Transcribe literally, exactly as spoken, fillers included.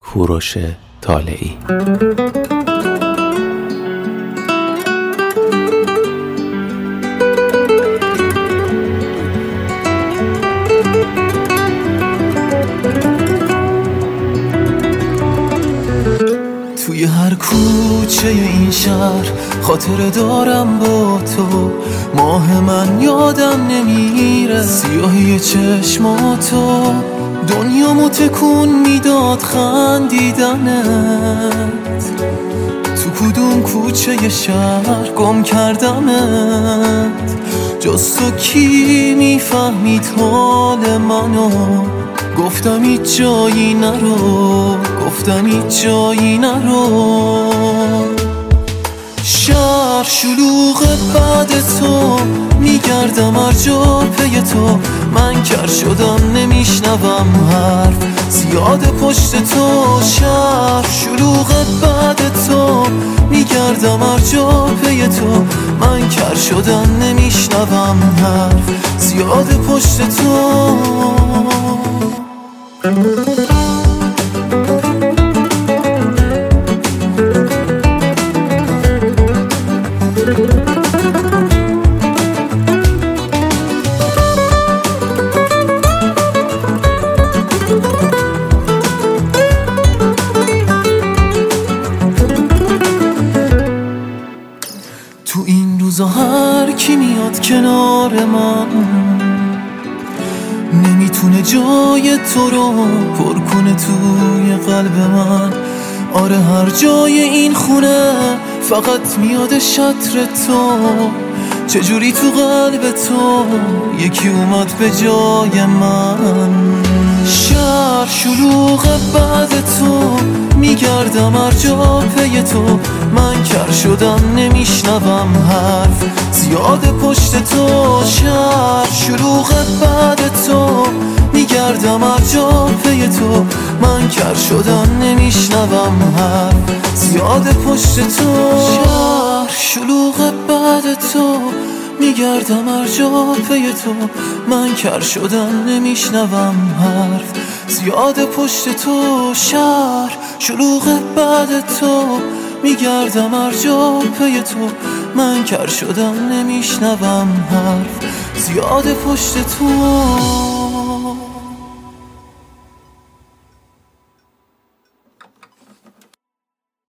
کوروش طالعی. توی هر کوچه این شهر خاطره دارم با تو، ماه من یادم نمیره، سیاهی چشماتو، دنیامو تکون میداد خندیدنت. تو کدوم کوچه شهر گم کردمت، جز تو کی میفهمید حال منو؟ گفتم هیچ جایی نرو، گفتم هیچ جایی نرو. شهر شلوغ بعد تو، میگردم هر جا پی تو، من کر شدم نمیشنوم حرف زیاد پشت تو. شهر شلوغ بعد تو، میگردم هر جا پی تو، من کر شدم نمیشنوم حرف زیاد پشت تو. تو این روزا هر کی میاد کنار من، نمیتونه جای تو رو پر کنه توی قلب من. آره هر جای این خونه فقط میاد شطر تو، چجوری تو قلب تو یکی اومد به جای من. شهر شلوغ بعد تو، میگردم هر جا پی تو، من کر شدم نمیشنوم حرف زیاد پشت تو. شهر شلوغ بعد تو، میگردم هر جا پی تو، من کر شدم نمیشنوم حرف زیاد پشت تو. شهر شلوغ بعد تو، میگردم هر جا پی تو، من کر شدم نمیشنوم حرف زیاد پشت تو. شهر شلوغ بعد تو، میگردم هر جا پی تو، من کر شدم نمیشنوم حرف زیاد پشت تو.